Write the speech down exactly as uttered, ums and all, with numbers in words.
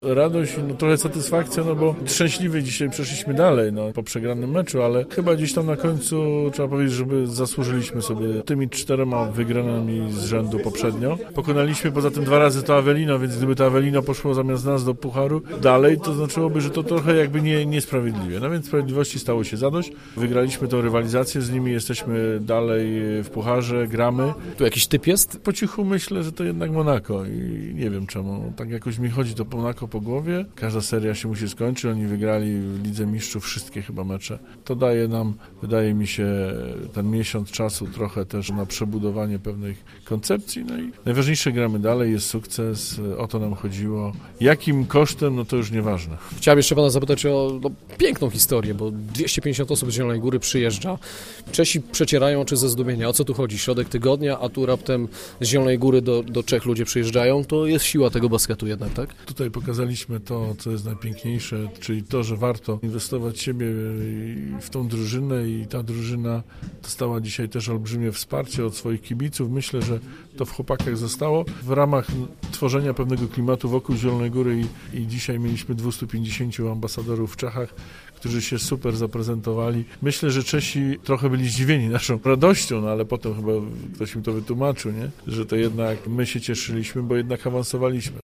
radość, no trochę satysfakcja, no bo szczęśliwie dzisiaj przeszliśmy dalej, no po przegranym meczu, ale chyba gdzieś tam na końcu trzeba powiedzieć, żeby zasłużyliśmy sobie tymi czterema wygranymi z rzędu poprzednio. Pokonaliśmy poza tym dwa razy to Avelino, więc gdyby to Avelino poszło zamiast nas do pucharu dalej, to znaczyłoby, że to trochę jakby nie, niesprawiedliwie. No więc sprawiedliwości stało się zadość. Wygraliśmy tą rywalizację z nimi, jesteśmy dalej w pucharze, gramy. Tu jakiś typ jest? Po cichu myślę, że to jednak Monako i nie wiem czemu. Tak jakoś mi chodzi to Monako po głowie. Każda seria się musi skończyć. Oni wygrali w Lidze Mistrzów wszystkie chyba mecze. To daje nam, wydaje mi się, ten miesiąc czasu trochę też na przebudowanie pewnych koncepcji. No i najważniejsze, gramy dalej, jest sukces, o to nam chodziło. Jakim kosztem, no to już nieważne. Chciałem jeszcze pana zapytać o no, piękną historię, bo dwieście pięćdziesiąt osób z Zielonej Góry przyjeżdża. Czesi przecierają oczy ze zdumienia. O co tu chodzi? Środek tygodnia, a tu raptem z Zielonej Góry do, do Czech ludzie przyjeżdżają. To jest siła tego basketu jednak, tak? Tutaj pokazaliśmy to, co jest najpiękniejsze, czyli to, że warto inwestować w siebie w tą drużynę i ta drużyna dostała dzisiaj też olbrzymie wsparcie od swoich kibiców. Myślę, że to w chłopakach zostało. W ramach tworzenia pewnego klimatu wokół Zielonej Góry i, i dzisiaj mieliśmy dwieście pięćdziesiąt ambasadorów w Czechach, którzy się super zaprezentowali. Myślę, że Czesi trochę byli zdziwieni naszą radością, no ale potem chyba ktoś im to wytłumaczył, nie? Że to jednak my się cieszyliśmy, bo jednak awansowaliśmy.